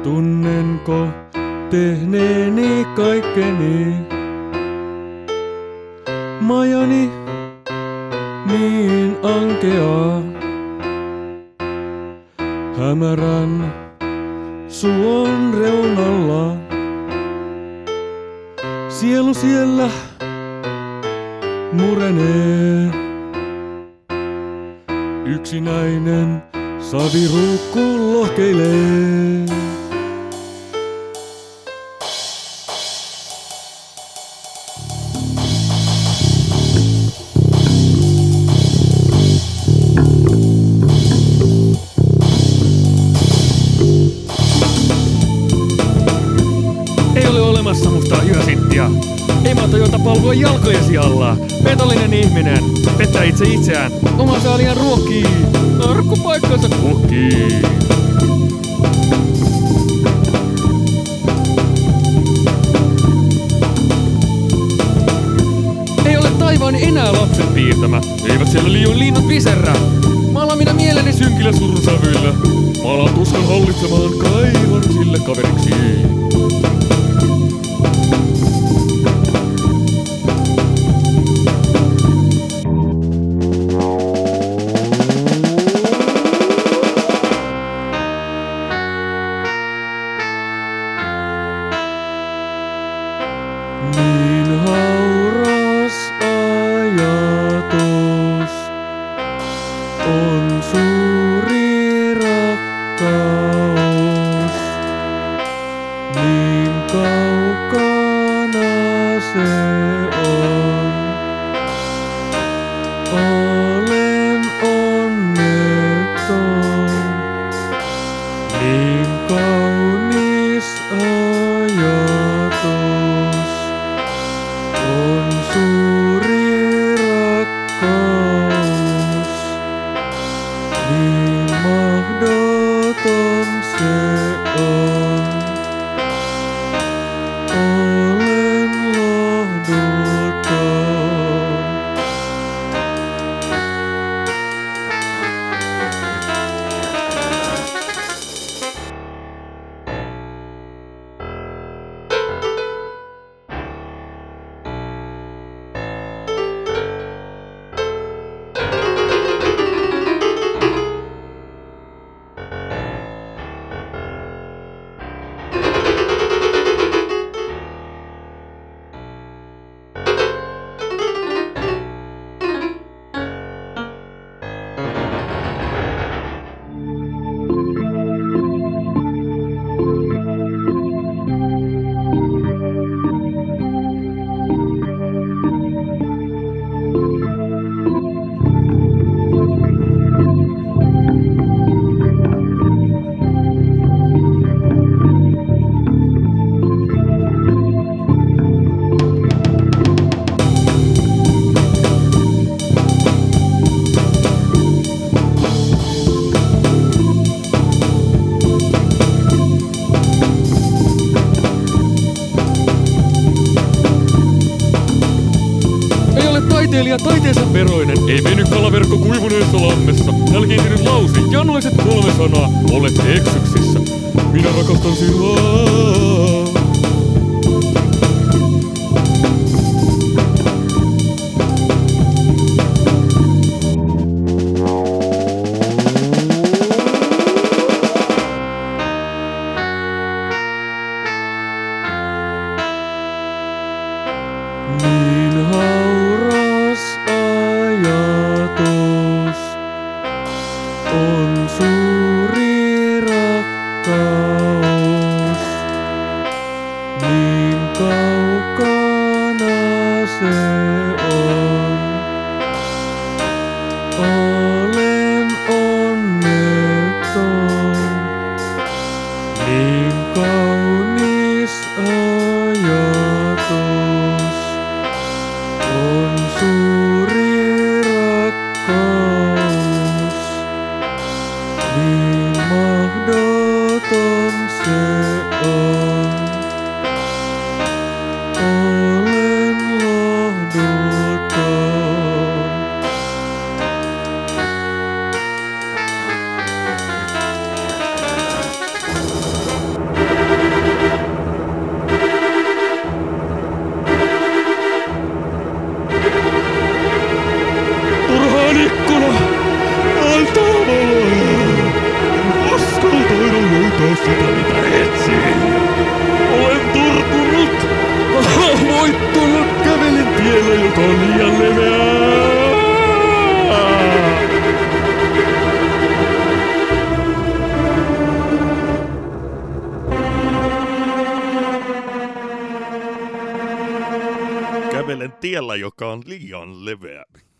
Tunnenko tehneeni kaikkeni, majani niin ankeaa. Hämärän suon reunalla, sielu siellä murenee. Yksinäinen saviruukku lohkeilee. Ei ole olemassa mustaa yösinttiä. Ei maata jota palvoa jalkojesi alla. Petollinen ihminen pettää itse itseään. Oma saaliaan ruokkii. Arkkupaikkansa kuokkii. Ei ole taivaani enää lapsen piirtämä. Eivät siellä liian linnut viserrä. Maalaan minä mieleni synkillä surunsävyillä. Maalaan tuskan hallitsemaan kaivan sille kaveriksi. Niin hauras ajatus on suuri rakkaus. Niin kaukana se on. Olen onneton. Niin kaunis ajatus on suuri rakkaus. Niin mahdoton se on. Olen lohduton. Taiteilija taiteensa veroinen, ei veny kalaverkko kuivuneessa lammessa. Jälkeitynyt lause, janoiset 3 sanaa, olet eksyksissä. Minä rakastan sinua. Niin hauras ajatus on suuri rakkaus. Niin kaukana se on. Olen onneton. Niin kaunis ajatus on suuri rakkaus. Niin mahdoton se on. Olen lohduton. kävelen tiellä, joka on liian leveä.